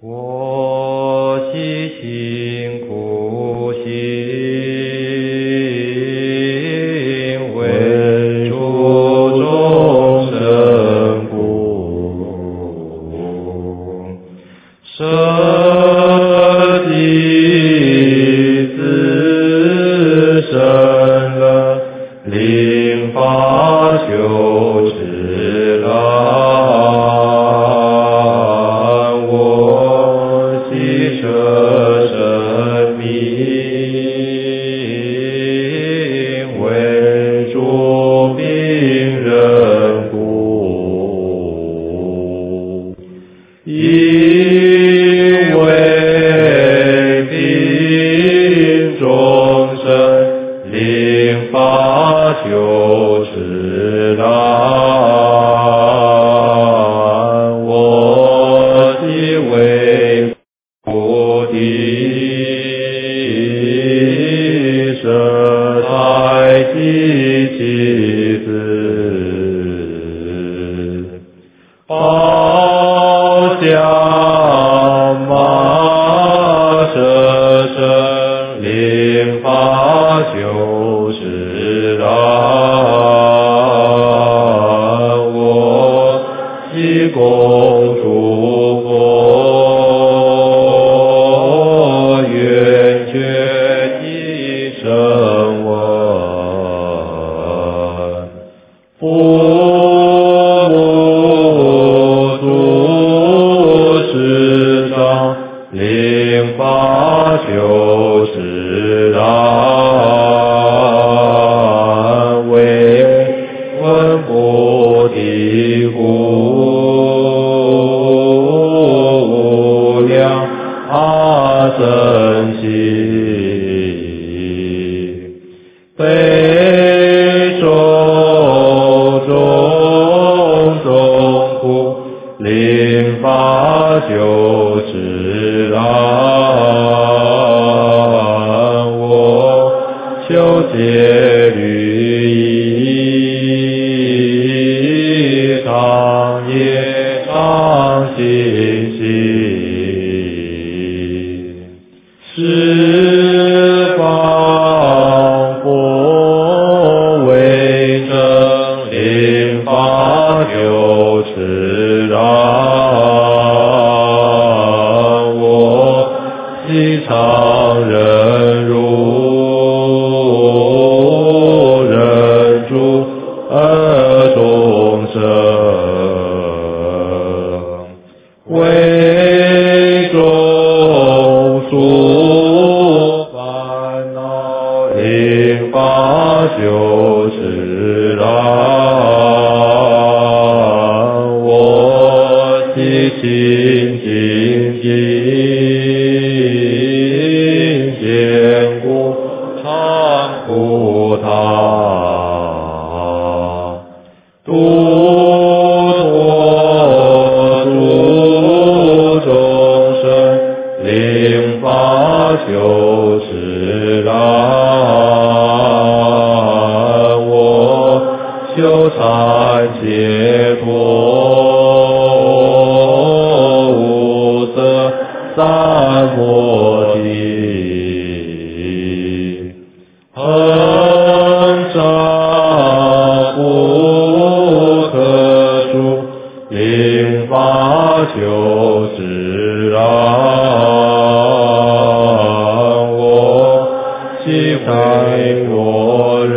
我悉辛苦行，为诸众生故，舍己自身了，令法修持了。修持了，我即为菩提舍太极其子，宝相马舍身令法修持了。共诸佛愿觉一声闻，父母祖师长令法修持了，为闻菩提故。生息悲受种种苦，令法修持了，我修戒律义，常业常心行。十方佛为正，令法修持了，我悉常忍辱，忍住而众生为众属令法修持了，我悉清净心坚固常护他，度脱诸众生，令法修持了。修禅解脱无色三摩地，恒常不可数，令法修持了，我悉开我人。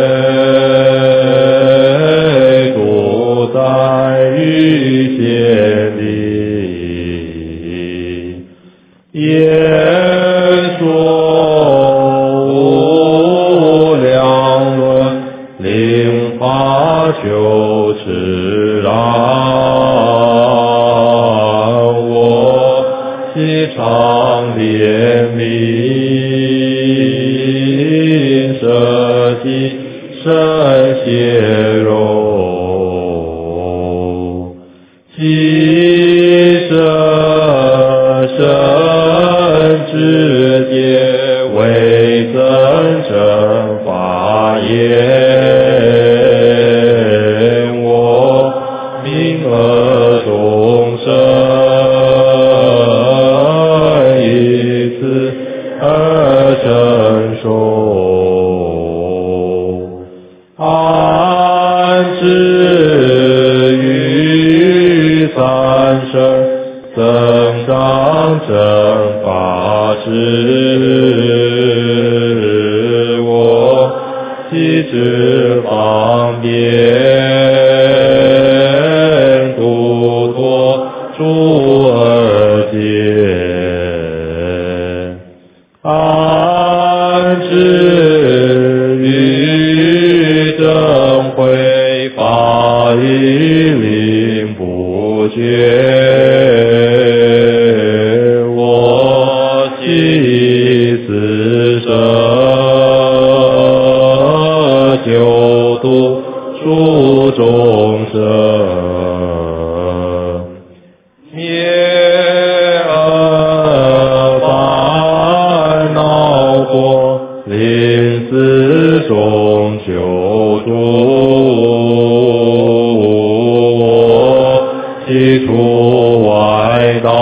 言说无量论，令法修持了，我悉常怜悯舍己身血肉，其身世界为增成法言，我名恶众生增长正法使我悉知方便，度脱诸恶见，安置于正慧法义令不绝，我悉自舍救度诸众生，灭恶烦恼惑，令四众救度，我悉除外道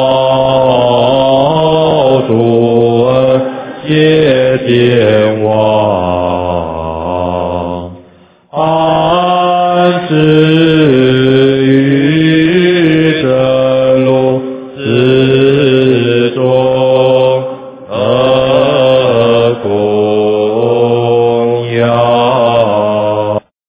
诸恶业见妄。